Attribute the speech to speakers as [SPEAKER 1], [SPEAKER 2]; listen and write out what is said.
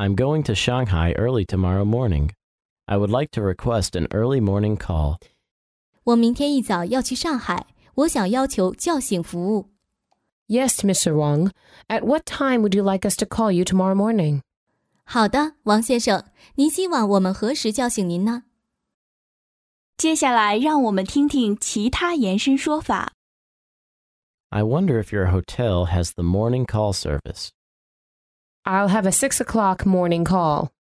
[SPEAKER 1] I'm going to Shanghai early tomorrow morning. I would like to request an early morning call.
[SPEAKER 2] 我明天一早要去上海，我想要求叫醒服务。
[SPEAKER 3] Yes, Mr. Wang. At what time would you like us to call you tomorrow morning?
[SPEAKER 2] 好的，王先生，您希望我们何时叫醒您呢？
[SPEAKER 4] 接下来让我们听听其他延伸说法。
[SPEAKER 1] I wonder if your hotel has the morning call service.
[SPEAKER 3] I'll have a 6 o'clock morning call.